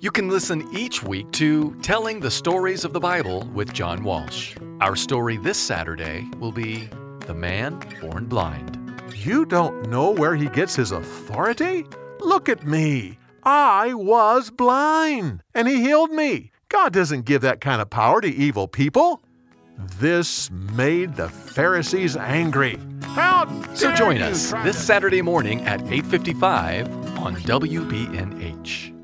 You can listen each week to Telling the Stories of the Bible with John Walsh. Our story this Saturday will be The Man Born Blind. You don't know where he gets his authority? Look at me. I was blind, and he healed me. God doesn't give that kind of power to evil people. This made the Pharisees angry. So join us this Saturday morning at 8:55 on WBNH.